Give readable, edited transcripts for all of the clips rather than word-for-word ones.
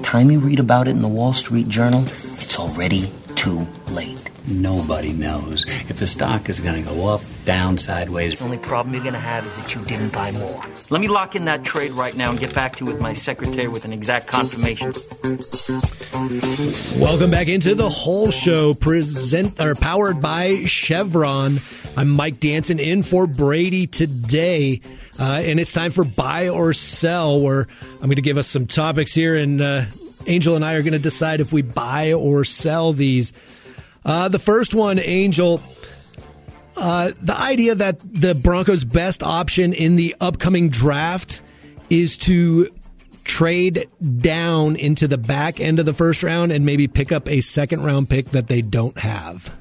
time you read about it in the Wall Street Journal, it's already too late. Nobody knows if the stock is going to go up, down, sideways. The only problem you're going to have is that you didn't buy more. Let me lock in that trade right now and get back to you with my secretary with an exact confirmation. Welcome back into the Whole Show, powered by Chevron. I'm Mike Danson in for Brady today, and it's time for Buy or Sell, where I'm going to give us some topics here, and Angel and I are going to decide if we buy or sell these. The first one, Angel, the idea that the Broncos' best option in the upcoming draft is to trade down into the back end of the first round and maybe pick up a second-round pick that they don't have.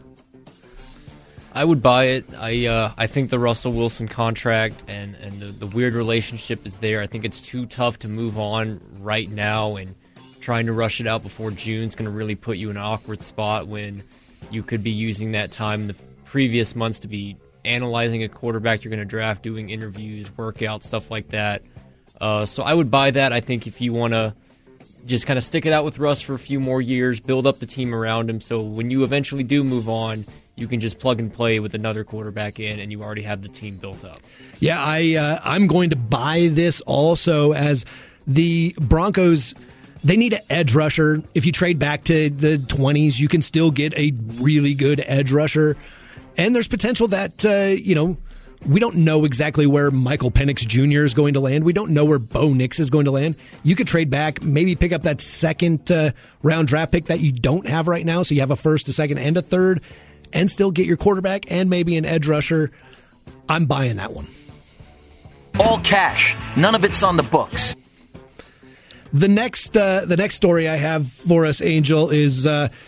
I would buy it. I think the Russell Wilson contract and the weird relationship is there. I think it's too tough to move on right now, and trying to rush it out before June is going to really put you in an awkward spot when you could be using that time in the previous months to be analyzing a quarterback you're going to draft, doing interviews, workouts, stuff like that. So I would buy that. I think if you want to just kind of stick it out with Russ for a few more years, build up the team around him, so when you eventually do move on, you can just plug and play with another quarterback in, and you already have the team built up. Yeah, I'm going to buy this also, as the Broncos, they need an edge rusher. If you trade back to the 20s, you can still get a really good edge rusher. And there's potential that, we don't know exactly where Michael Penix Jr. is going to land. We don't know where Bo Nix is going to land. You could trade back, maybe pick up that second round draft pick that you don't have right now, so you have a first, a second, and a third, and still get your quarterback and maybe an edge rusher. I'm buying that one. All cash. None of it's on the books. The next story I have for us, Angel, is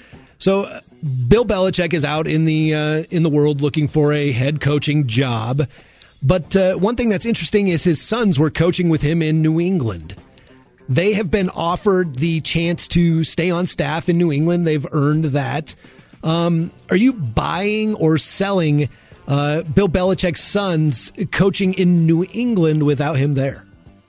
so Bill Belichick is out in the world looking for a head coaching job. But one thing that's interesting is his sons were coaching with him in New England. They have been offered the chance to stay on staff in New England. They've earned that. Are you buying or selling Bill Belichick's sons coaching in New England without him there?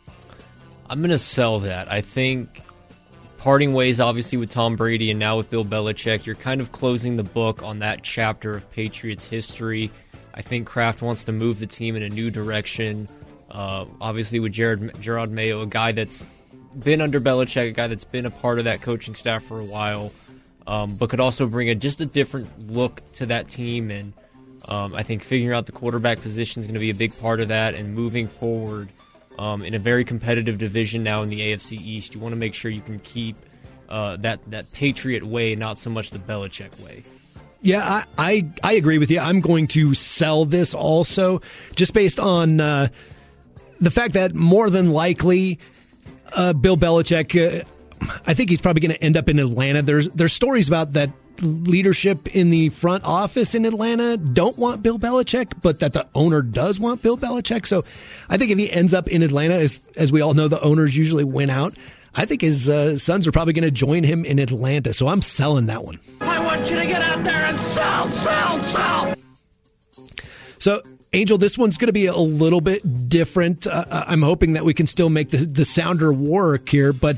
I'm going to sell that. I think parting ways, obviously, with Tom Brady and now with Bill Belichick, you're kind of closing the book on that chapter of Patriots history. I think Kraft wants to move the team in a new direction. Obviously, with Gerard Mayo, a guy that's been under Belichick, a guy that's been a part of that coaching staff for a while, but could also bring just a different look to that team. And I think figuring out the quarterback position is going to be a big part of that, and moving forward in a very competitive division now in the AFC East, you want to make sure you can keep that Patriot way, not so much the Belichick way. Yeah, I agree with you. I'm going to sell this also, just based on the fact that more than likely Bill Belichick, I think he's probably going to end up in Atlanta. There's stories about that leadership in the front office in Atlanta don't want Bill Belichick, but that the owner does want Bill Belichick. So I think if he ends up in Atlanta, as we all know, the owners usually win out. I think his sons are probably going to join him in Atlanta. So I'm selling that one. I want you to get out there and sell. So, Angel, this one's going to be a little bit different. I'm hoping that we can still make the sounder work here, but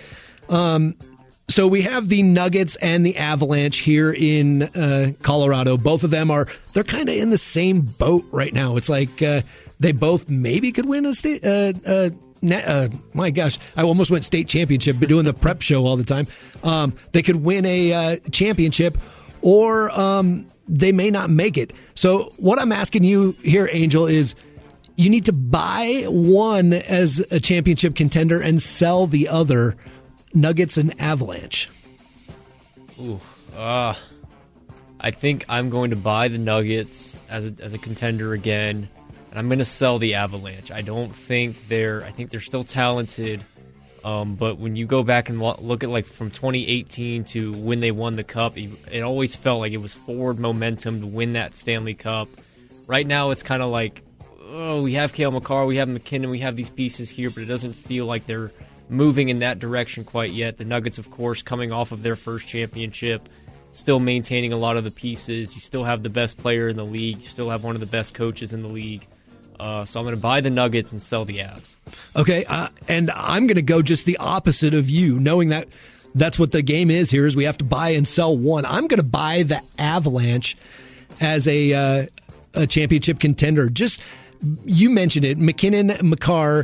so we have the Nuggets and the Avalanche here in Colorado. Both of them they're kind of in the same boat right now. It's like they both maybe could win a state. My gosh, I almost went state championship, but doing the prep show all the time. They could win a championship, or they may not make it. So what I'm asking you here, Angel, is you need to buy one as a championship contender and sell the other, Nuggets and Avalanche. Ooh, I think I'm going to buy the Nuggets as a contender again, and I'm going to sell the Avalanche. I think they're still talented, but when you go back and look at, like, from 2018 to when they won the Cup, it always felt like it was forward momentum to win that Stanley Cup. Right now, it's kind of like, we have Cale Makar, we have McKinnon, we have these pieces here, but it doesn't feel like they're moving in that direction quite yet. The Nuggets, of course, coming off of their first championship, still maintaining a lot of the pieces. You still have the best player in the league. You still have one of the best coaches in the league. So I'm going to buy the Nuggets and sell the Avs. Okay, and I'm going to go just the opposite of you, knowing that that's what the game is here, is we have to buy and sell one. I'm going to buy the Avalanche as a championship contender. Just, you mentioned it, McKinnon, Makar,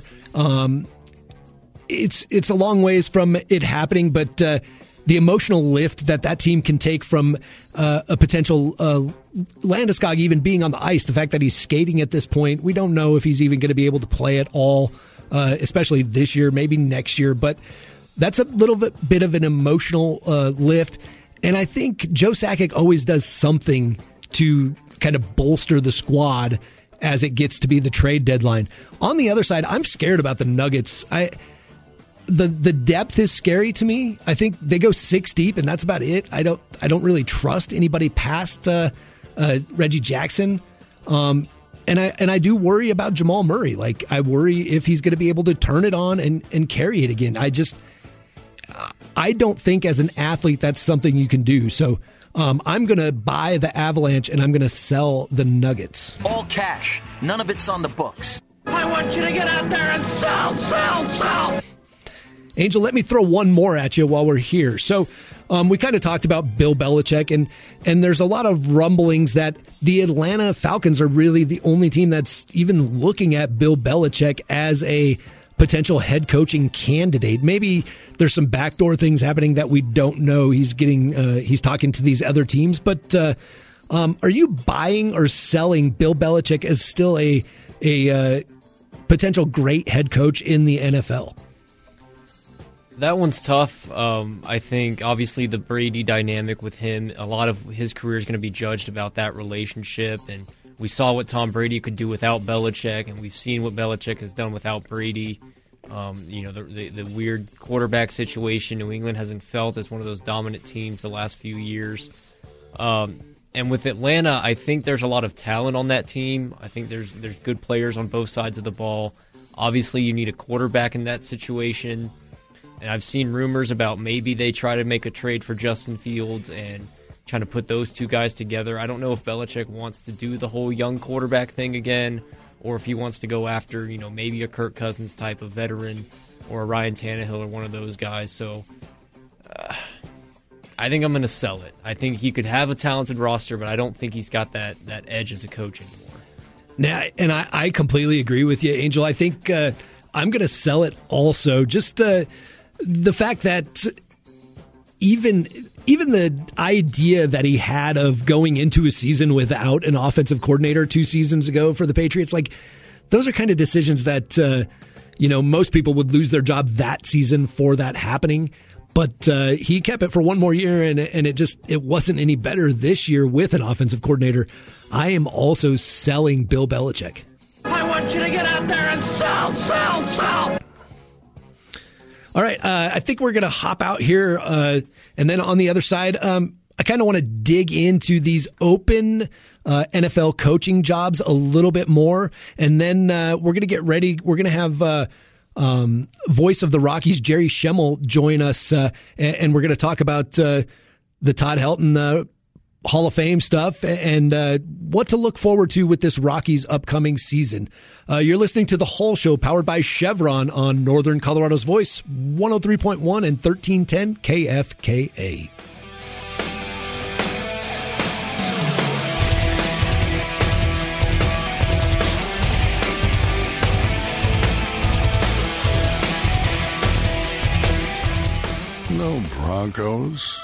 it's a long ways from it happening, but the emotional lift that team can take from a potential Landeskog even being on the ice, the fact that he's skating at this point, we don't know if he's even going to be able to play at all, especially this year, maybe next year, but that's a little bit of an emotional lift. And I think Joe Sakic always does something to kind of bolster the squad as it gets to be the trade deadline. On the other side, I'm scared about the Nuggets. The depth is scary to me. I think they go 6 deep, and that's about it. I don't really trust anybody past Reggie Jackson. And I do worry about Jamal Murray. Like, I worry if he's going to be able to turn it on and carry it again. I don't think as an athlete that's something you can do. So I'm going to buy the Avalanche and I'm going to sell the Nuggets. All cash. None of it's on the books. I want you to get out there and sell. Angel, let me throw one more at you while we're here. So we kind of talked about Bill Belichick, and there's a lot of rumblings that the Atlanta Falcons are really the only team that's even looking at Bill Belichick as a potential head coaching candidate. Maybe there's some backdoor things happening that we don't know. He's talking to these other teams, but are you buying or selling Bill Belichick as still a potential great head coach in the NFL? That one's tough. I think, obviously, the Brady dynamic with him, a lot of his career is going to be judged about that relationship. And we saw what Tom Brady could do without Belichick, and we've seen what Belichick has done without Brady. The weird quarterback situation New England hasn't felt as one of those dominant teams the last few years. And with Atlanta, I think there's a lot of talent on that team. I think there's good players on both sides of the ball. Obviously, you need a quarterback in that situation. And I've seen rumors about maybe they try to make a trade for Justin Fields and trying to put those two guys together. I don't know if Belichick wants to do the whole young quarterback thing again, or if he wants to go after, maybe a Kirk Cousins type of veteran or a Ryan Tannehill or one of those guys. So I think I'm going to sell it. I think he could have a talented roster, but I don't think he's got that edge as a coach anymore. Now, and I completely agree with you, Angel. I think I'm going to sell it also. Just the fact that even the idea that he had of going into a season without an offensive coordinator 2 seasons ago for the Patriots, like, those are kind of decisions that, most people would lose their job that season for that happening. But he kept it for one more year, and it wasn't any better this year with an offensive coordinator. I am also selling Bill Belichick. I want you to get out there and sell. All right, I think we're going to hop out here, and then on the other side, I kind of want to dig into these open NFL coaching jobs a little bit more, and then we're going to get ready. We're going to have voice of the Rockies, Jerry Schemmel, join us, and we're going to talk about the Todd Helton Hall of Fame stuff and what to look forward to with this Rockies upcoming season. You're listening to The Hull Show, powered by Chevron on Northern Colorado's Voice, 103.1 and 1310 KFKA. No Broncos.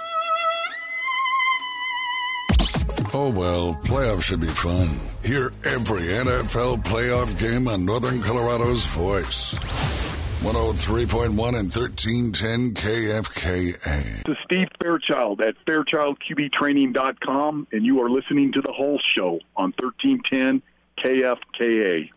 Oh, well, playoffs should be fun. Hear every NFL playoff game on Northern Colorado's Voice. 103.1 and 1310 KFKA. This is Steve Fairchild at FairchildQBTraining.com, and you are listening to The Hull Show on 1310 KFKA.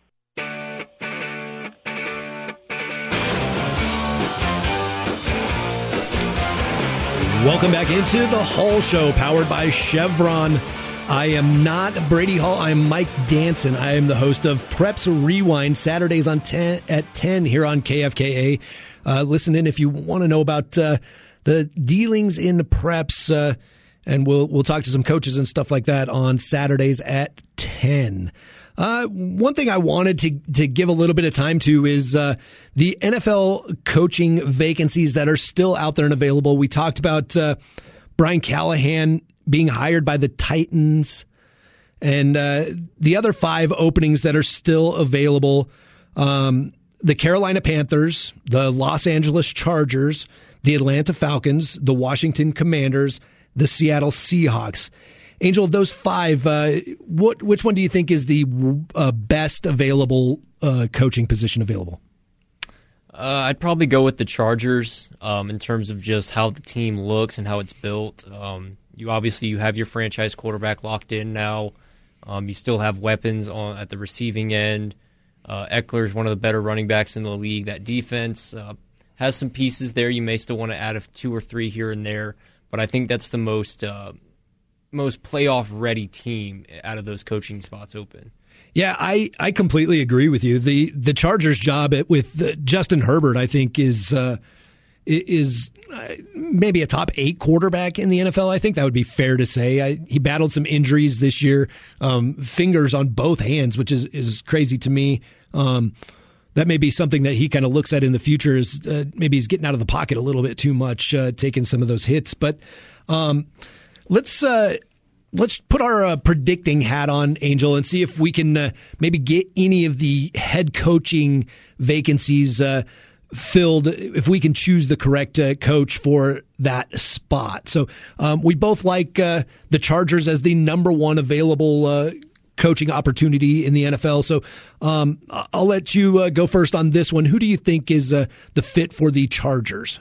Welcome back into The Hull Show, powered by Chevron. I am not Brady Hall. I am Mike Danson. I am the host of Preps Rewind, Saturdays at 10 here on KFKA. Listen in if you want to know about the dealings in preps and we'll talk to some coaches and stuff like that on Saturdays at 10. One thing I wanted to give a little bit of time to is the NFL coaching vacancies that are still out there and available. We talked about Brian Callahan being hired by the Titans, and the other 5 openings that are still available. The Carolina Panthers, the Los Angeles Chargers, the Atlanta Falcons, the Washington Commanders, the Seattle Seahawks. Angel, of those 5, which one do you think is the best available coaching position available? I'd probably go with the Chargers in terms of just how the team looks and how it's built. You have your franchise quarterback locked in now. You still have weapons at the receiving end. Eckler is one of the better running backs in the league. That defense has some pieces there. You may still want to add 2 or 3 here and there, but I think that's the most playoff-ready team out of those coaching spots open. Yeah, I completely agree with you. The Chargers' job with Justin Herbert, I think, is maybe a top 8 quarterback in the NFL. I think that would be fair to say. He battled some injuries this year, fingers on both hands, which is crazy to me. That may be something that he kind of looks at in the future is maybe he's getting out of the pocket a little bit too much, taking some of those hits. But let's put our predicting hat on, Angel, and see if we can maybe get any of the head coaching vacancies filled if we can choose the correct coach for that spot. So we both like the Chargers as the number 1 available coaching opportunity in the NFL. So I'll let you go first on this one. Who do you think is the fit for the Chargers?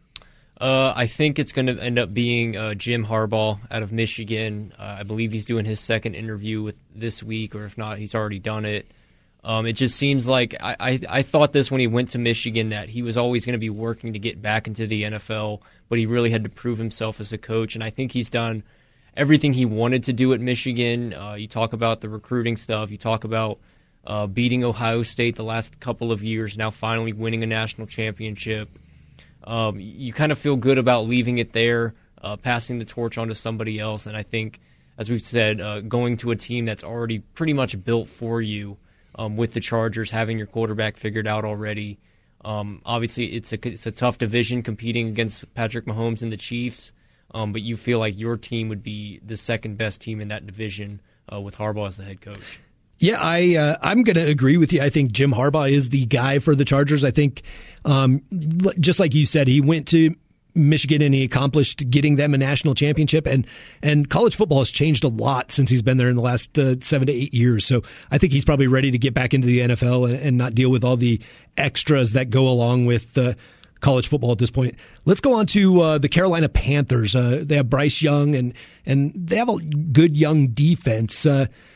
I think it's going to end up being Jim Harbaugh out of Michigan. I believe he's doing his second interview this week, or if not, he's already done it. It just seems like I thought this when he went to Michigan, that he was always going to be working to get back into the NFL, but he really had to prove himself as a coach, and I think he's done everything he wanted to do at Michigan. You talk about the recruiting stuff. You talk about beating Ohio State the last couple of years, now finally winning a national championship. You kind of feel good about leaving it there, passing the torch on to somebody else, and I think, as we've said, going to a team that's already pretty much built for you, with the Chargers, having your quarterback figured out already. Obviously, it's a tough division competing against Patrick Mahomes and the Chiefs, but you feel like your team would be the second best team in that division with Harbaugh as the head coach. Yeah, I'm going to agree with you. I think Jim Harbaugh is the guy for the Chargers. I think, just like you said, he went to Michigan and he accomplished getting them a national championship, and college football has changed a lot since he's been there in the last 7 to 8 years. So I think he's probably ready to get back into the NFL and not deal with all the extras that go along with college football at this point. Let's go on to the Carolina Panthers. They have Bryce Young and they have a good young defense.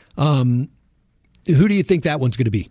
Who do you think that one's going to be?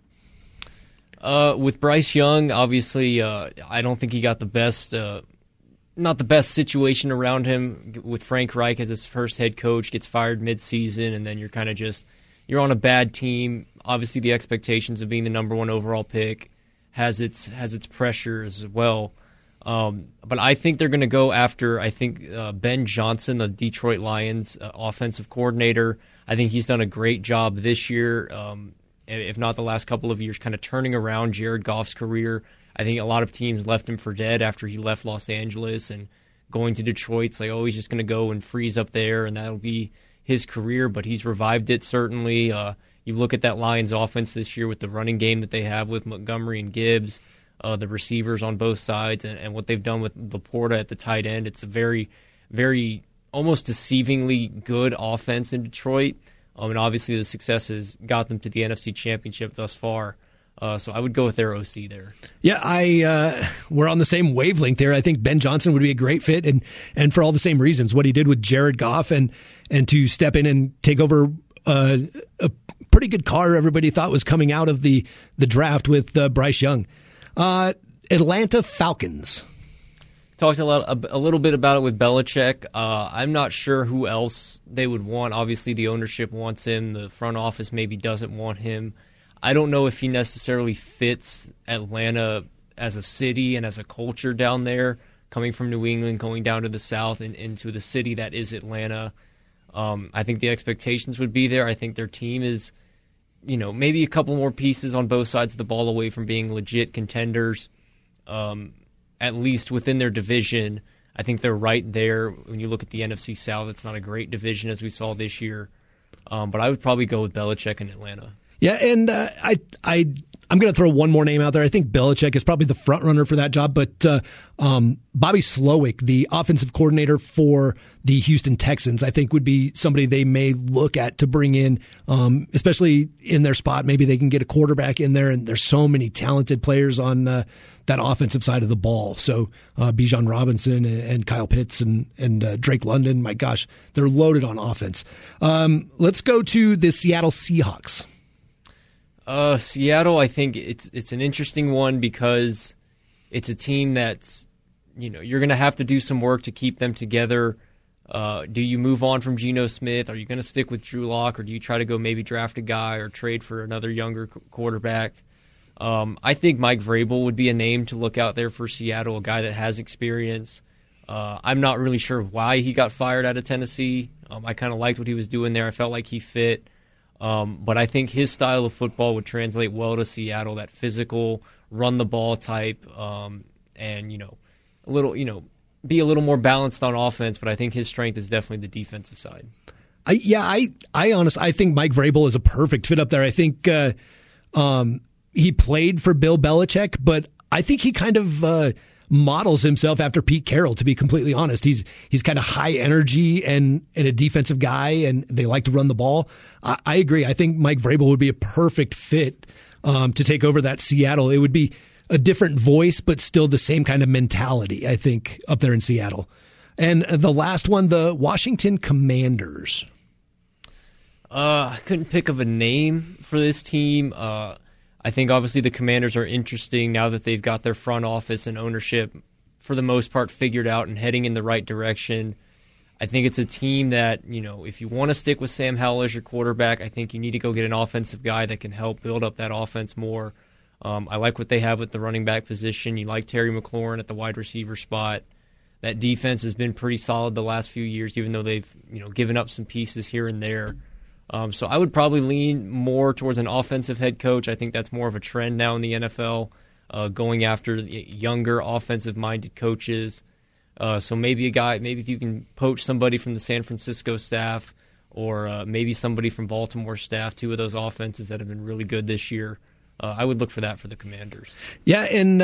With Bryce Young, obviously, I don't think he got the best. Not the best situation around him with Frank Reich as his first head coach, gets fired mid-season, and then you're kind of you're on a bad team. Obviously, the expectations of being the number 1 overall pick has its pressure as well. But I think they're going to go after, Ben Johnson, the Detroit Lions offensive coordinator. I think he's done a great job this year, if not the last couple of years, kind of turning around Jared Goff's career. I think a lot of teams left him for dead after he left Los Angeles, and going to Detroit, it's like, oh, he's just going to go and freeze up there, and that'll be his career. But he's revived it, certainly. You look at that Lions offense this year with the running game that they have with Montgomery and Gibbs, the receivers on both sides, and what they've done with Laporta at the tight end. It's a very, very almost deceivingly good offense in Detroit. And obviously the success has got them to the NFC Championship thus far. So I would go with their OC there. Yeah, we're on the same wavelength there. I think Ben Johnson would be a great fit, and for all the same reasons. What he did with Jared Goff and to step in and take over a pretty good car everybody thought was coming out of the draft with Bryce Young. Atlanta Falcons. Talked a little bit about it with Belichick. I'm not sure who else they would want. Obviously, the ownership wants him. The front office maybe doesn't want him. I don't know if he necessarily fits Atlanta as a city and as a culture down there. coming from New England, going down to the South and into the city that is Atlanta. I think the expectations would be there. I think their team is, maybe a couple more pieces on both sides of the ball away from being legit contenders, at least within their division. I think they're right there. When you look at the NFC South, it's not a great division as we saw this year. But I would probably go with Belichick in Atlanta. Yeah, and I'm going to throw one more name out there. I think Belichick is probably the front runner for that job, but Bobby Slowick, the offensive coordinator for the Houston Texans, I think would be somebody they may look at to bring in, especially in their spot. Maybe they can get a quarterback in there, and there's so many talented players on that offensive side of the ball. So Bijan Robinson and Kyle Pitts and Drake London, my gosh, they're loaded on offense. Let's go to the Seattle Seahawks. Seattle, I think it's an interesting one because it's a team that's, you're going to have to do some work to keep them together. Do you move on from Geno Smith? Are you going to stick with Drew Lock, or do you try to go maybe draft a guy or trade for another younger quarterback? I think Mike Vrabel would be a name to look out there for Seattle, a guy that has experience. I'm not really sure why he got fired out of Tennessee. I kind of liked what he was doing there. I felt like he fit. But I think his style of football would translate well to Seattle, that physical, run-the-ball type, and, a little, be a little more balanced on offense, but I think his strength is definitely the defensive side. I honestly, I think Mike Vrabel is a perfect fit up there. I think he played for Bill Belichick, but I think he kind of models himself after Pete Carroll, to be completely honest. He's kind of high energy and a defensive guy, and they like to run the ball. I agree. I think Mike Vrabel would be a perfect fit to take over that Seattle. It would be a different voice, but still the same kind of mentality, I think, up there in Seattle. And the last one, the Washington Commanders. I couldn't pick of a name for this team. I think obviously the Commanders are interesting now that they've got their front office and ownership for the most part figured out and heading in the right direction. I think it's a team that, if you want to stick with Sam Howell as your quarterback, I think you need to go get an offensive guy that can help build up that offense more. I like what they have with the running back position. You like Terry McLaurin at the wide receiver spot. That defense has been pretty solid the last few years, even though they've given up some pieces here and there. So I would probably lean more towards an offensive head coach. I think that's more of a trend now in the NFL, going after younger offensive-minded coaches. So maybe if you can poach somebody from the San Francisco staff or maybe somebody from Baltimore staff, two of those offenses that have been really good this year, I would look for that for the Commanders. Yeah, and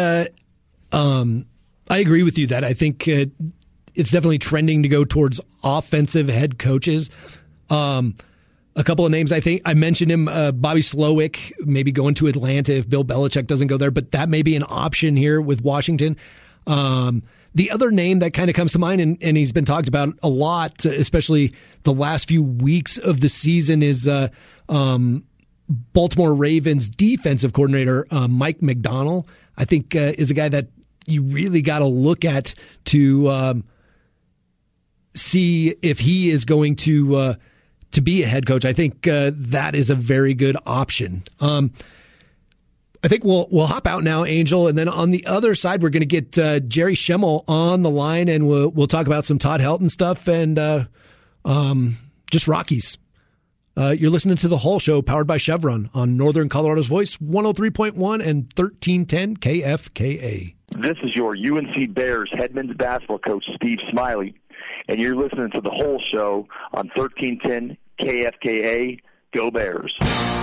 I agree with you that I think it's definitely trending to go towards offensive head coaches. A couple of names, I think I mentioned him, Bobby Slowick, maybe going to Atlanta if Bill Belichick doesn't go there, but that may be an option here with Washington. The other name that kind of comes to mind, and he's been talked about a lot, especially the last few weeks of the season, is Baltimore Ravens defensive coordinator Mike McDonald. I think is a guy that you really got to look at to see if he is going to be a head coach. I think that is a very good option. I think we'll hop out now, Angel, and then on the other side, we're going to get Jerry Schemmel on the line, and we'll talk about some Todd Helton stuff and just Rockies. You're listening to The Hull Show, powered by Chevron on Northern Colorado's Voice, 103.1 and 1310 KFKA. This is your UNC Bears head men's basketball coach, Steve Smiley, and you're listening to The Hull Show on 1310 KFKA. Go Bears.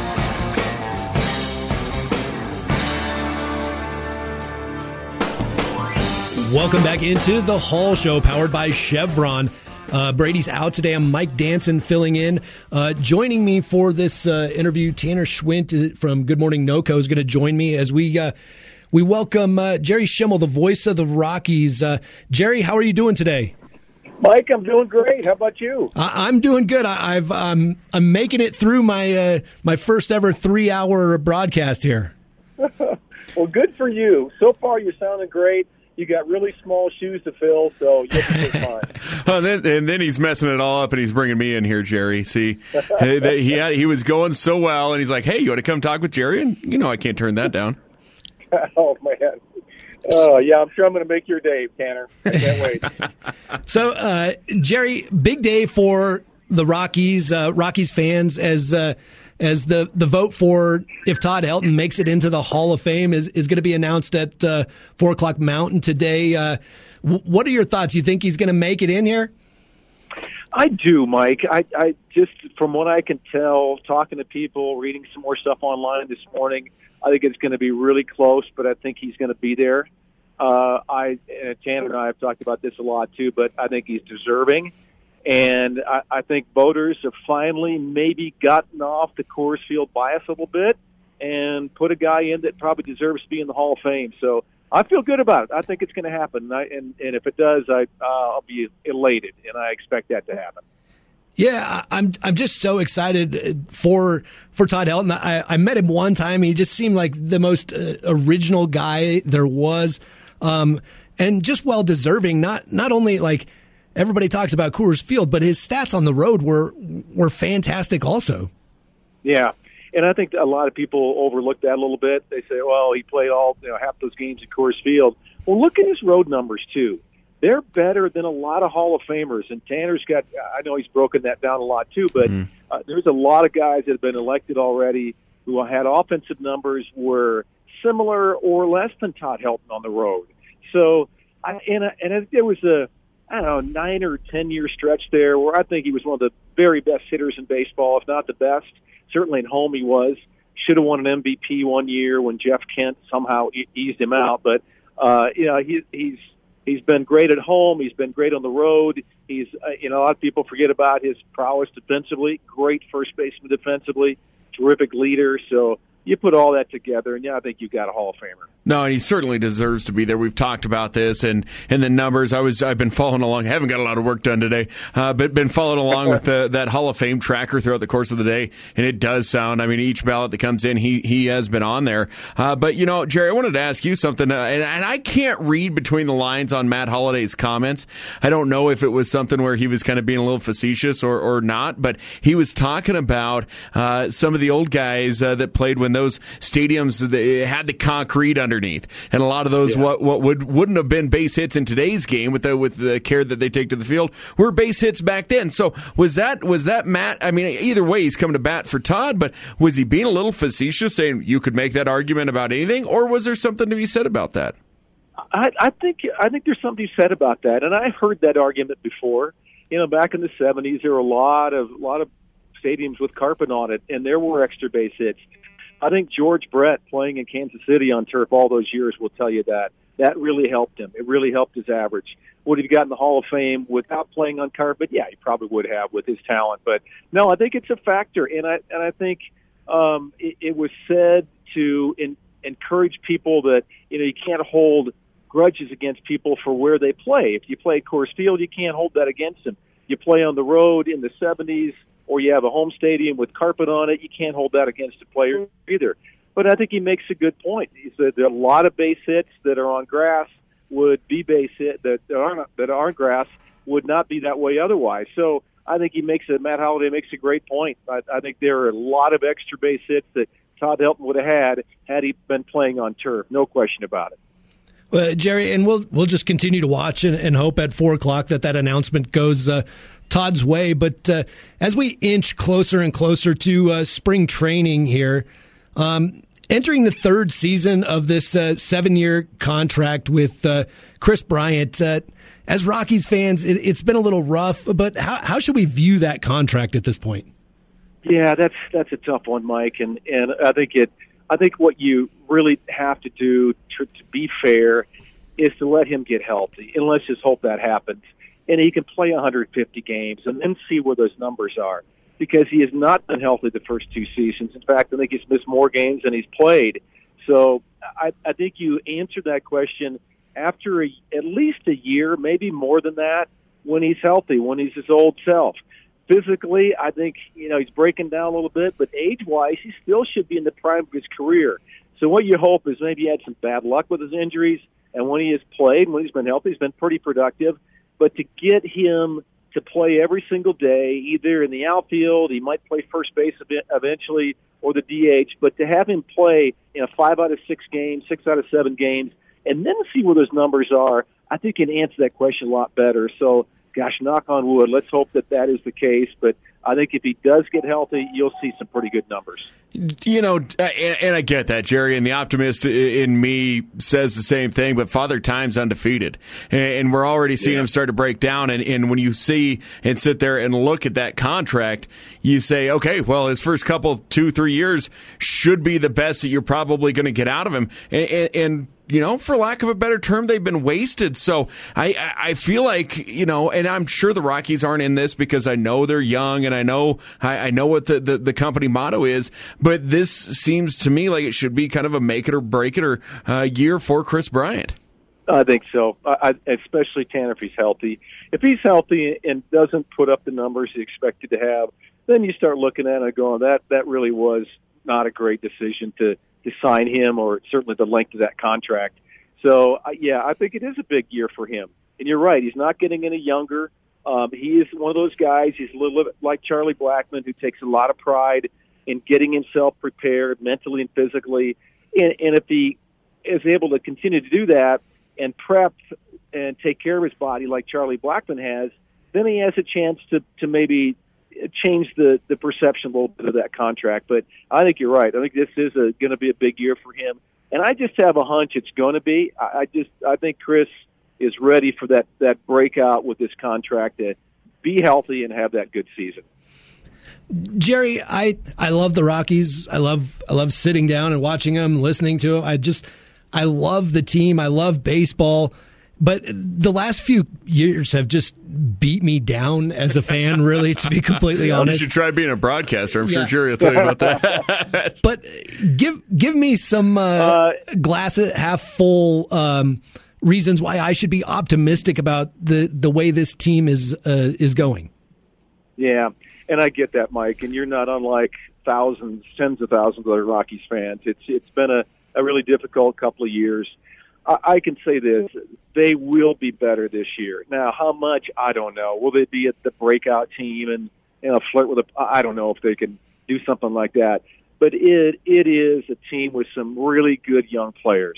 Welcome back into The Hull Show, powered by Chevron. Brady's out today. I'm Mike Danson filling in. Joining me for this interview, Tanner Schwint from Good Morning NoCo is going to join me as we welcome Jerry Schemmel, the voice of the Rockies. Jerry, how are you doing today? Mike, I'm doing great. How about you? I'm doing good. I'm making it through my my first ever 3-hour broadcast here. Well, good for you. So far, you're sounding great. You got really small shoes to fill, so you'll be fine. And then he's messing it all up, and he's bringing me in here, Jerry. See, he was going so well, and he's like, "Hey, you want to come talk with Jerry?" And I can't turn that down. Oh man, Oh, yeah, I'm sure I'm going to make your day, Tanner. I can't wait. So, Jerry, big day for the Rockies, Rockies fans, as the vote for if Todd Helton makes it into the Hall of Fame is going to be announced at 4 o'clock Mountain today. What are your thoughts? You think he's going to make it in here? I do, Mike. I just, from what I can tell, talking to people, reading some more stuff online this morning, I think it's going to be really close, but I think he's going to be there. Tanner and I have talked about this a lot too, but I think he's deserving. And I think voters have finally maybe gotten off the Coors Field bias a little bit and put a guy in that probably deserves to be in the Hall of Fame. So I feel good about it. I think it's going to happen. And if it does, I'll be elated, and I expect that to happen. Yeah, I'm just so excited for Todd Helton. I met him one time. He just seemed like the most original guy there was, and just well deserving. Not only like everybody talks about Coors Field, but his stats on the road were fantastic also. Yeah, and I think a lot of people overlook that a little bit. They say, well, he played half those games at Coors Field. Well, look at his road numbers too. They're better than a lot of Hall of Famers, and Tanner's got, I know he's broken that down a lot too, but there's a lot of guys that have been elected already who had offensive numbers were similar or less than Todd Helton on the road. So, there was a 9 or 10 year stretch there where I think he was one of the very best hitters in baseball, if not the best. Certainly at home he was. Should have won an MVP one year when Jeff Kent somehow eased him out, but He's been great at home. He's been great on the road. He's, a lot of people forget about his prowess defensively. Great first baseman defensively. Terrific leader. So you put all that together, and I think you've got a Hall of Famer. No, and he certainly deserves to be there. We've talked about this and the numbers. I've been following along. I haven't got a lot of work done today, but been following along with that Hall of Fame tracker throughout the course of the day. And it does sound, each ballot that comes in, he has been on there. But Jerry, I wanted to ask you something, and I can't read between the lines on Matt Holliday's comments. I don't know if it was something where he was kind of being a little facetious or not, but he was talking about some of the old guys that played when those stadiums they had the concrete underneath, and a lot of those what wouldn't have been base hits in today's game with the care that they take to the field were base hits back then. So was that Matt? Either way, he's coming to bat for Todd, but was he being a little facetious, saying you could make that argument about anything, or was there something to be said about that? I think there's something to be said about that, and I've heard that argument before. Back in the 70s, there were a lot of stadiums with carpet on it, and there were extra base hits. I think George Brett playing in Kansas City on turf all those years will tell you that. That really helped him. It really helped his average. Would he have gotten the Hall of Fame without playing on carpet? Yeah, he probably would have with his talent. But no, I think it's a factor, and I think it was said to encourage people that you can't hold grudges against people for where they play. If you play at Coors Field, you can't hold that against them. You play on the road in the 70s, or you have a home stadium with carpet on it, you can't hold that against a player either. But I think he makes a good point. He said there are a lot of base hits that are on grass would be base hit that aren't grass would not be that way otherwise. So I think Matt Holliday makes a great point. I think there are a lot of extra base hits that Todd Helton would have had he been playing on turf. No question about it. Well, Jerry, and we'll just continue to watch and hope at 4 o'clock that announcement goes Todd's way. But as we inch closer and closer to spring training here, entering the third season of this 7-year contract with Chris Bryant, as Rockies fans, it's been a little rough. But how should we view that contract at this point? Yeah, that's a tough one, Mike, and I think what you really have to do to be fair is to let him get healthy, and let's just hope that happens. And he can play 150 games and then see where those numbers are, because he has not been healthy the first 2 seasons. In fact, I think he's missed more games than he's played. So I think you answer that question after at least a year, maybe more than that, when he's healthy, when he's his old self. Physically, I think, he's breaking down a little bit, but age-wise, he still should be in the prime of his career. So what you hope is maybe he had some bad luck with his injuries, and when he has played, when he's been healthy, he's been pretty productive. But to get him to play every single day, either in the outfield, he might play first base eventually, or the DH, but to have him play 5 out of 6 games, 6 out of 7 games, and then see where those numbers are, I think you can answer that question a lot better. So, gosh, knock on wood, let's hope that is the case. But I think if he does get healthy, you'll see some pretty good numbers. You know, and I get that, Jerry, and the optimist in me says the same thing, but Father Time's undefeated. And we're already seeing him start to break down. And when you see and sit there and look at that contract, you say, okay, well, his first couple, 2-3 years should be the best that you're probably going to get out of him. And you know, for lack of a better term, they've been wasted. So I feel like, you know, and I'm sure the Rockies aren't in this because I know they're young and I know what the company motto is, but this seems to me like it should be kind of a make it or break it or year for Kris Bryant. I think so, especially Tanner if he's healthy. If he's healthy and doesn't put up the numbers he's expected to have, then you start looking at it and going, that really was not a great decision to sign him, or certainly the length of that contract. So, I think it is a big year for him. And you're right, he's not getting any younger. He is one of those guys, he's a little bit like Charlie Blackmon, who takes a lot of pride in getting himself prepared mentally and physically. And if he is able to continue to do that and prep and take care of his body like Charlie Blackmon has, then he has a chance to maybe change the perception a little bit of that contract. But I think you're right. I think this is going to be a big year for him. And I just have a hunch it's going to be. I think Kris is ready for that breakout with this contract to be healthy and have that good season. Jerry, I love the Rockies. I love sitting down and watching them, listening to them. I love the team. I love baseball. But the last few years have just beat me down as a fan, really, to be completely honest. You should try being a broadcaster. I'm sure Jerry will tell you about that. But give me some glass half full reasons why I should be optimistic about the way this team is going. Yeah, and I get that, Mike. And you're not unlike thousands, tens of thousands of other Rockies fans. It's been a really difficult couple of years. I can say this, they will be better this year. Now, how much, I don't know. Will they be at the breakout team and flirt with I don't know if they can do something like that. But it is a team with some really good young players.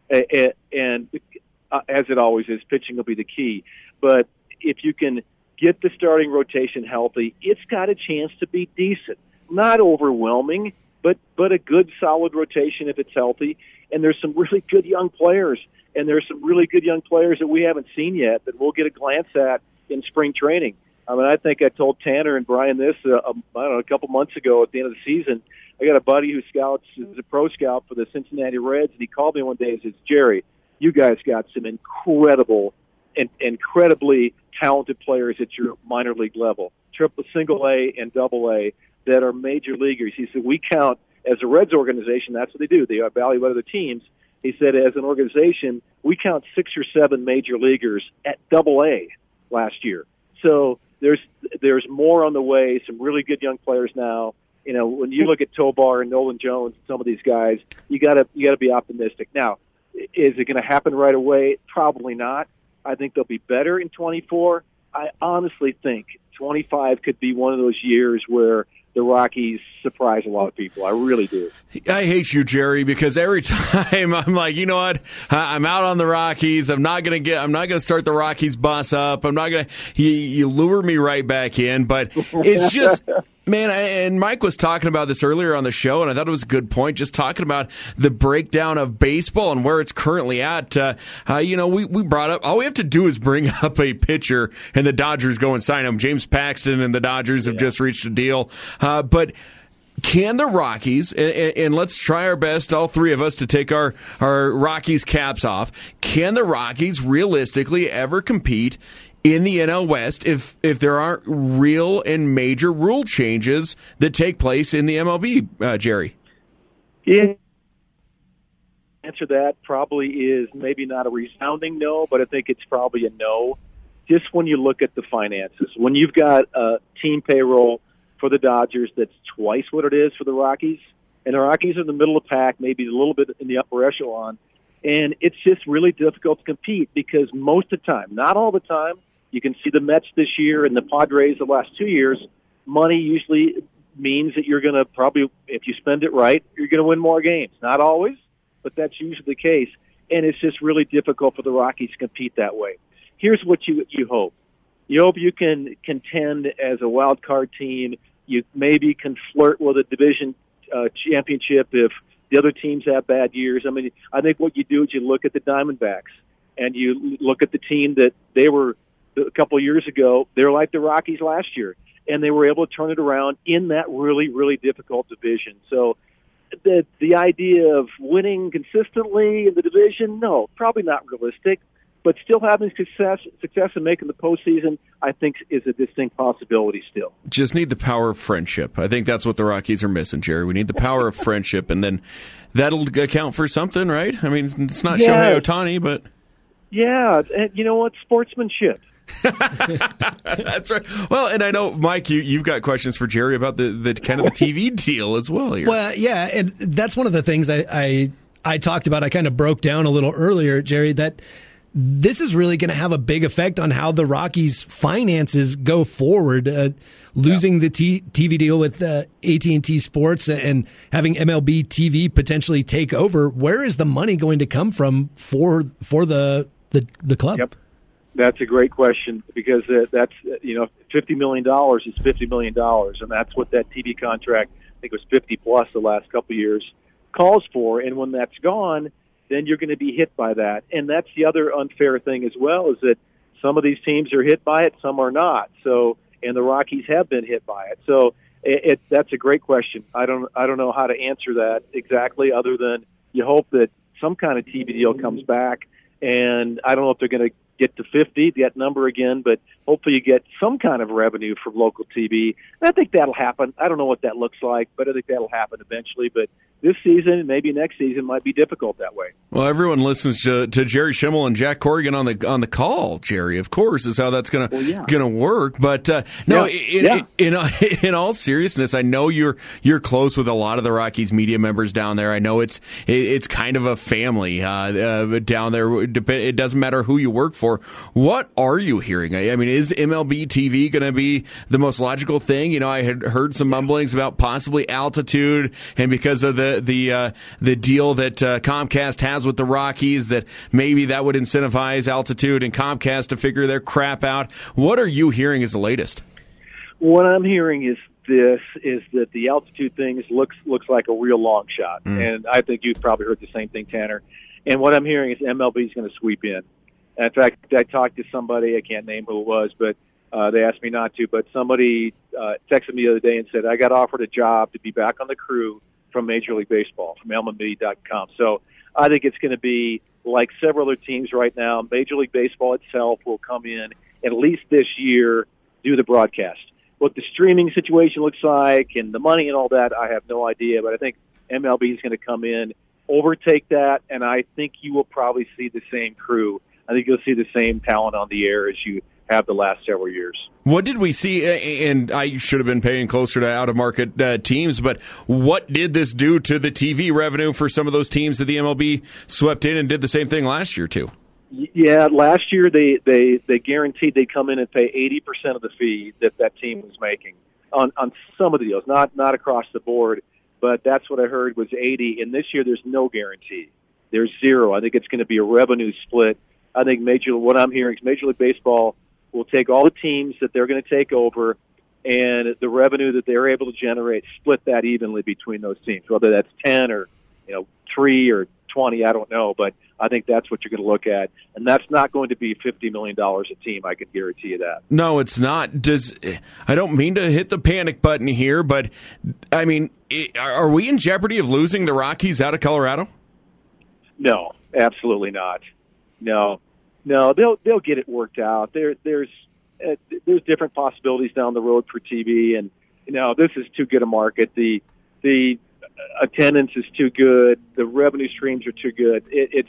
And as it always is, pitching will be the key. But if you can get the starting rotation healthy, it's got a chance to be decent. Not overwhelming, but a good, solid rotation if it's healthy. And there's some really good young players, and there's some really good young players that we haven't seen yet that we'll get a glance at in spring training. I mean, I think I told Tanner and Brian this, a couple months ago at the end of the season. I got a buddy who is a pro scout for the Cincinnati Reds, and he called me one day and says, Jerry, you guys got some incredibly talented players at your minor league level, single A and double A, that are major leaguers. He said, we count, as a Reds organization, that's what they do. They evaluate other teams. He said, as an organization, we count 6 or 7 major leaguers at Double A last year. So there's more on the way. Some really good young players now. You know, when you look at Tobar and Nolan Jones and some of these guys, you got to be optimistic. Now, is it going to happen right away? Probably not. I think they'll be better in 24. I honestly think 25 could be one of those years where the Rockies surprise a lot of people. I really do. I hate you, Jerry, because every time I'm like, you know what? I'm out on the Rockies. I'm not going to start the Rockies bus up. I'm not going to, you lure me right back in, but it's just, man, and Mike was talking about this earlier on the show, and I thought it was a good point, just talking about the breakdown of baseball and where it's currently at. We brought up, all we have to do is bring up a pitcher, and the Dodgers go and sign him. James Paxton and the Dodgers have just reached a deal. But can the Rockies, and let's try our best, all three of us, to take our Rockies caps off, can the Rockies realistically ever compete in the NL West if there aren't real and major rule changes that take place in the MLB, Jerry? Yeah. Answer that probably is maybe not a resounding no, but I think it's probably a no. Just when you look at the finances, when you've got a team payroll for the Dodgers that's twice what it is for the Rockies, and the Rockies are in the middle of the pack, maybe a little bit in the upper echelon, and it's just really difficult to compete because most of the time, not all the time, you can see the Mets this year and the Padres the last 2 years, money usually means that you're going to probably, if you spend it right, you're going to win more games. Not always, but that's usually the case. and it's just really difficult for the Rockies to compete that way. Here's what you hope. You hope you can contend as a wild card team. You maybe can flirt with a division championship if the other teams have bad years. I mean, I think what you do is you look at the Diamondbacks and you look at the team that they were a couple of years ago. They're like the Rockies last year, and they were able to turn it around in that really, really difficult division. So the idea of winning consistently in the division, no, probably not realistic. But still having success and making the postseason, I think, is a distinct possibility still. Just need the power of friendship. I think that's what the Rockies are missing, Jerry. We need the power of friendship, and then that'll account for something, right? I mean, it's not Shohei Ohtani, but... Yeah, and you know what? Sportsmanship. That's right. Well, and I know, Mike, you've got questions for Jerry about the kind of the TV deal as well here. Well, yeah, and that's one of the things I talked about. I kind of broke down a little earlier, Jerry, that this is really going to have a big effect on how the Rockies' finances go forward. Losing the TV deal with AT&T Sports and having MLB TV potentially take over, where is the money going to come from for the club? Yep, that's a great question, because that's $50 million is $50 million, and that's what that TV contract, I think it was 50 plus the last couple of years, calls for. And when that's gone, then you're going to be hit by that. And that's the other unfair thing as well, is that some of these teams are hit by it, some are not. So, and the Rockies have been hit by it. So that's a great question. I don't know how to answer that exactly, other than you hope that some kind of TV deal comes back. And I don't know if they're going to get to 50, that number again, but hopefully you get some kind of revenue from local TV. And I think that'll happen. I don't know what that looks like, but I think that'll happen eventually. But this season, maybe next season, might be difficult that way. Well, everyone listens to Jerry Schimmel and Jack Corrigan on the call. Jerry, of course, is how that's going to work. But in all seriousness, I know you're close with a lot of the Rockies media members down there. I know it's kind of a family down there. It doesn't matter who you work for. What are you hearing? I mean, is MLB TV going to be the most logical thing? You know, I had heard some mumblings about possibly Altitude, and because of the deal that Comcast has with the Rockies, that maybe that would incentivize Altitude and Comcast to figure their crap out. What are you hearing as the latest? What I'm hearing is that the Altitude thing looks like a real long shot, and I think you've probably heard the same thing, Tanner. And what I'm hearing is MLB is going to sweep in. In fact, I talked to somebody, I can't name who it was, but they asked me not to, but somebody texted me the other day and said, I got offered a job to be back on the crew from Major League Baseball, from MLB.com. So I think it's going to be like several other teams right now. Major League Baseball itself will come in, at least this year, do the broadcast. What the streaming situation looks like and the money and all that, I have no idea, but I think MLB is going to come in, overtake that, and I think you will probably see the same crew. I think you'll see the same talent on the air as you have the last several years. What did we see? And I should have been paying closer to out-of-market teams, but what did this do to the TV revenue for some of those teams that the MLB swept in and did the same thing last year, too? Yeah, last year they guaranteed they'd come in and pay 80% of the fee that team was making on some of the deals, not across the board, but that's what I heard was 80. And this year there's no guarantee. There's zero. I think it's going to be a revenue split. I think what I'm hearing is Major League Baseball will take all the teams that they're going to take over, and the revenue that they're able to generate, split that evenly between those teams, whether that's 10 or 3 or 20, I don't know, but I think that's what you're going to look at, and that's not going to be $50 million a team. I can guarantee you that. No, it's not. I don't mean to hit the panic button here, but I mean, are we in jeopardy of losing the Rockies out of Colorado? No, absolutely not. No, they'll get it worked out. There's different possibilities down the road for TV, and this is too good a market. The attendance is too good. The revenue streams are too good.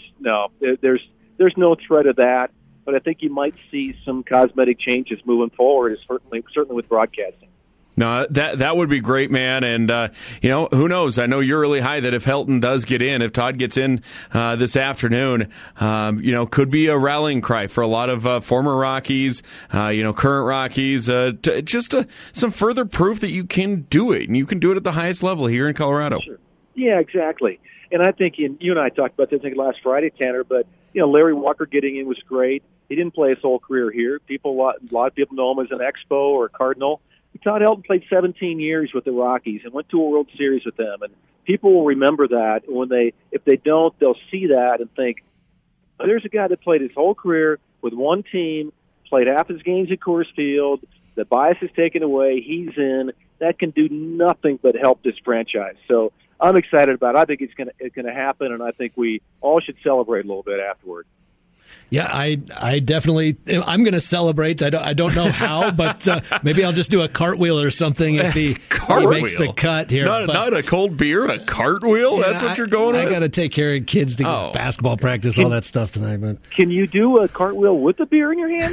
There's no threat of that. But I think you might see some cosmetic changes moving forward, certainly with broadcasting. No, that would be great, man. And, who knows? I know you're really high that if Helton does get in, if Todd gets in this afternoon, could be a rallying cry for a lot of former Rockies, current Rockies, some further proof that you can do it, and you can do it at the highest level here in Colorado. Sure. Yeah, exactly. And I think you and I talked about this, I think, last Friday, Tanner, but, Larry Walker getting in was great. He didn't play his whole career here. A lot of people know him as an Expo or a Cardinal. Todd Helton played 17 years with the Rockies and went to a World Series with them. And people will remember that. If they don't, they'll see that and think, oh, there's a guy that played his whole career with one team, played half his games at Coors Field, the bias is taken away, he's in. That can do nothing but help this franchise. So I'm excited about it. I think it's going to happen, and I think we all should celebrate a little bit afterward. Yeah, I definitely, I'm going to celebrate. I don't know how, but maybe I'll just do a cartwheel or something if he makes the cut here. Not a cold beer, a cartwheel? Yeah, that's what you're going with? I got to take care of kids to get basketball practice, all that stuff tonight. But can you do a cartwheel with a beer in your hand?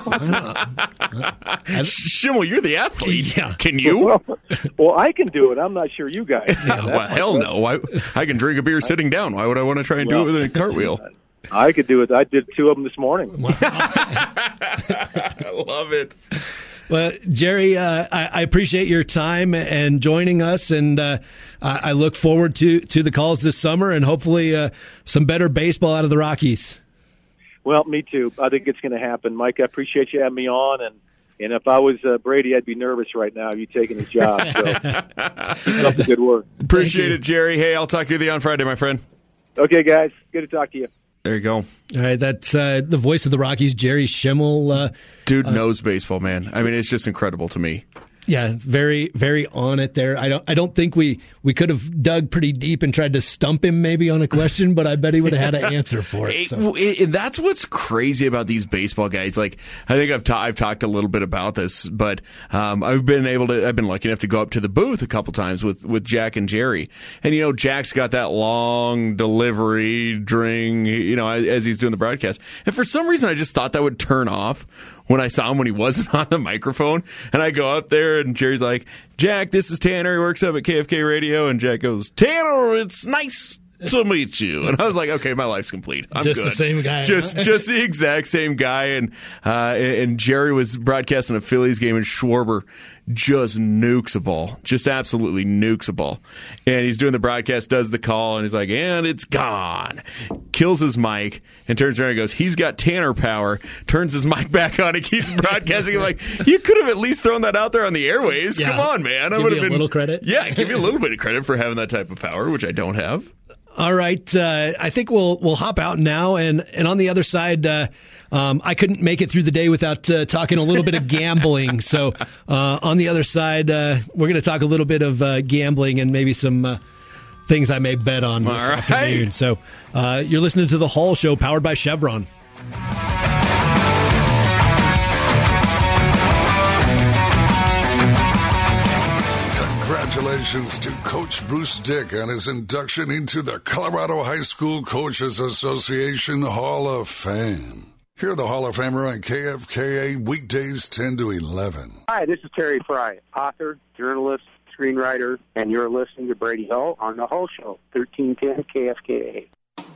Schimmel, you're the athlete. Yeah. Can you? Well, I can do it. I'm not sure you guys. Yeah, well, hell no. I can drink a beer sitting down. Why would I want to try and do it with a cartwheel? I could do it. I did 2 of them this morning. I love it. Well, Jerry, I appreciate your time and joining us, and I look forward to the calls this summer and hopefully some better baseball out of the Rockies. Well, me too. I think it's going to happen. Mike, I appreciate you having me on, and if I was Brady, I'd be nervous right now, you taking his job. So, keep up the good work. Appreciate it, Jerry. Hey, I'll talk to you on Friday, my friend. Okay, guys. Good to talk to you. There you go. All right, that's the voice of the Rockies, Jerry Schimmel. Dude knows baseball, man. I mean, it's just incredible to me. Yeah, very, very on it there. I don't think we could have dug pretty deep and tried to stump him maybe on a question, but I bet he would have had an answer for it. So. That's what's crazy about these baseball guys. Like, I think I've talked a little bit about this, but I've been lucky enough to go up to the booth a couple times with Jack and Jerry, and Jack's got that long delivery during as he's doing the broadcast, and for some reason I just thought that would turn off when I saw him when he wasn't on the microphone. And I go up there, and Jerry's like, Jack, this is Tanner. He works up at KFK Radio. And Jack goes, Tanner, it's nice to meet you. And I was like, okay, my life's complete. I'm just good. The same guy. Just the exact same guy. And Jerry was broadcasting a Phillies game, and Schwarber just nukes a ball. Just absolutely nukes a ball. And he's doing the broadcast, does the call, and he's like, and it's gone. Kills his mic and turns around and goes, he's got Tanner power. Turns his mic back on and keeps broadcasting. I'm like, you could have at least thrown that out there on the airwaves. Yeah. Come on, man. Give me a little credit. Yeah, give me a little bit of credit for having that type of power, which I don't have. All right, I think we'll hop out now, and on the other side, I couldn't make it through the day without talking a little bit of gambling. So on the other side, we're going to talk a little bit of gambling and maybe some things I may bet on this afternoon. So you're listening to The Hall Show, powered by Chevron. Congratulations to Coach Bruce Dick on his induction into the Colorado High School Coaches Association Hall of Fame. Hear the Hall of Famer on KFKA weekdays 10 to 11. Hi, this is Terry Fry, author, journalist, screenwriter, and you're listening to Brady Hull on The Hull Show, 1310 KFKA.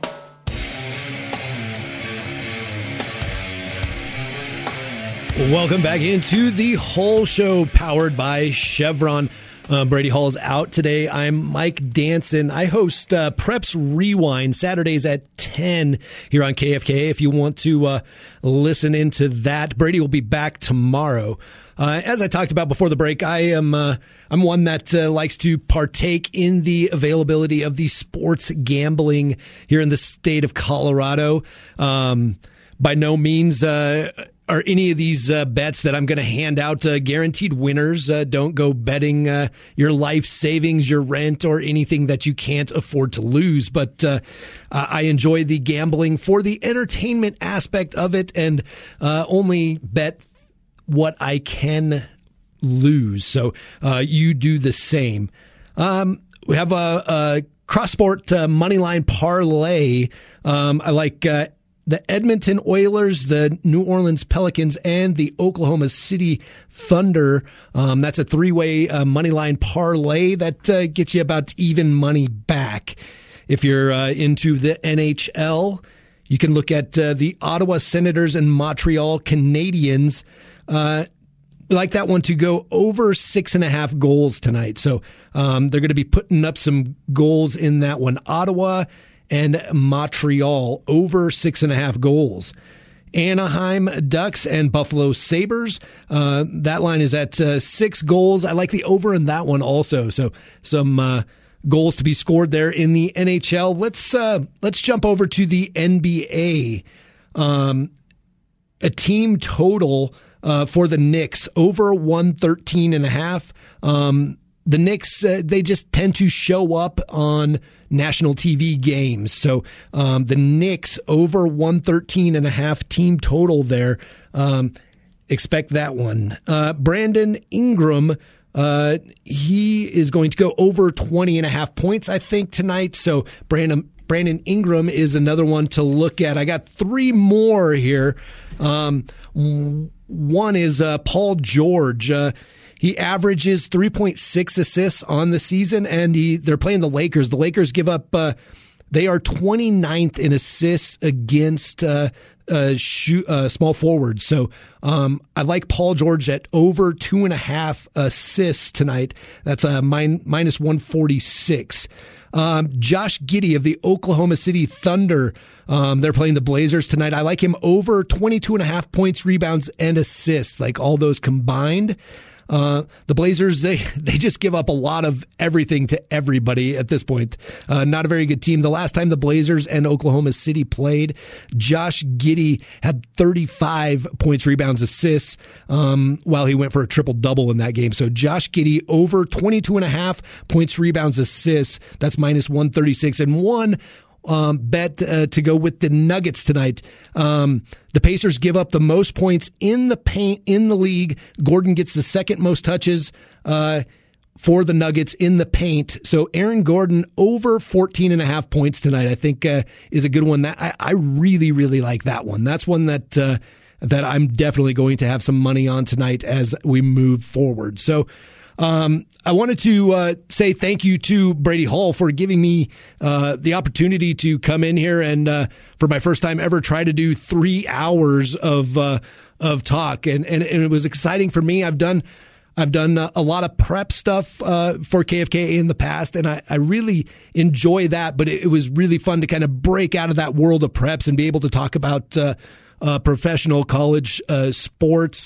Welcome back into the Hull Show, powered by Chevron. Brady Hall's out today. I'm Mike Danson. I host Preps Rewind Saturdays at 10 here on KFKA. If you want to listen into that, Brady will be back tomorrow. As I talked about before the break, I'm one that likes to partake in the availability of the sports gambling here in the state of Colorado. By no means are any of these bets that I'm going to hand out guaranteed winners. Don't go betting your life savings, your rent, or anything that you can't afford to lose. But I enjoy the gambling for the entertainment aspect of it, and only bet what I can lose. So you do the same. We have a cross-sport moneyline parlay. I like the Edmonton Oilers, the New Orleans Pelicans, and the Oklahoma City Thunder. That's a three-way moneyline parlay that gets you about even money back. If you're into the NHL, you can look at the Ottawa Senators and Montreal Canadiens. like that one to go over 6.5 goals tonight. So they're going to be putting up some goals in that one. Ottawa and Montreal over 6.5 goals. Anaheim Ducks and Buffalo Sabres. That line is at 6 goals. I like the over in that one also. So some goals to be scored there in the NHL. Let's jump over to the NBA. A team total for the Knicks over 113.5. The Knicks, they just tend to show up on national TV games. So the Knicks over 113.5 team total there. Expect that one. Brandon Ingram, he is going to go over 20.5 points, I think, tonight. So Brandon Ingram is another one to look at. I got 3 more here. One is Paul George. He averages 3.6 assists on the season, and they're playing the Lakers. The Lakers give up, they are 29th in assists against small forwards. So I like Paul George at over 2.5 assists tonight. That's minus 146. Josh Giddey of the Oklahoma City Thunder. They're playing the Blazers tonight. I like him over 22.5 points, rebounds, and assists, like all those combined. The Blazers, they just give up a lot of everything to everybody at this point. Not a very good team. The last time the Blazers and Oklahoma City played, Josh Giddey had 35 points, rebounds, assists, while he went for a triple-double in that game. So Josh Giddey over 22.5 points, rebounds, assists. That's minus 136. And one bet to go with the Nuggets tonight. The Pacers give up the most points in the paint in the league. Gordon gets the second most touches for the Nuggets in the paint. So Aaron Gordon over 14.5 points tonight, I think is a good one. That I really, really like that one. That's one that I'm definitely going to have some money on tonight as we move forward. So I wanted to say thank you to Brady Hall for giving me the opportunity to come in here and for my first time ever try to do 3 hours of talk, and it was exciting for me. I've done a lot of prep stuff for KFKA in the past, and I really enjoy that. But it was really fun to kind of break out of that world of preps and be able to talk about professional college sports.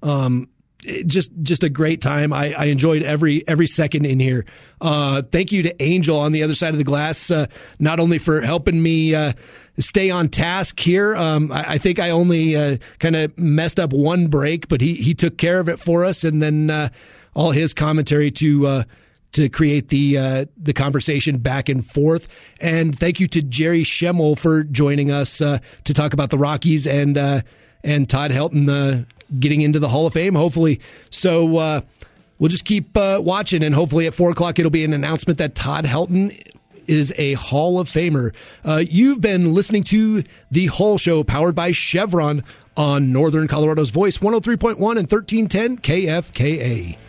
Just a great time. I enjoyed every second in here. Thank you to Angel on the other side of the glass, not only for helping me stay on task here. I think I only kind of messed up one break, but he took care of it for us, and then all his commentary to create the conversation back and forth. And thank you to Jerry Schemmel for joining us to talk about the Rockies and Todd Helton getting into the Hall of Fame, hopefully. So we'll just keep watching, and hopefully at 4 o'clock it'll be an announcement that Todd Helton is a Hall of Famer. You've been listening to The Hull Show, powered by Chevron on Northern Colorado's Voice, 103.1 and 1310 KFKA.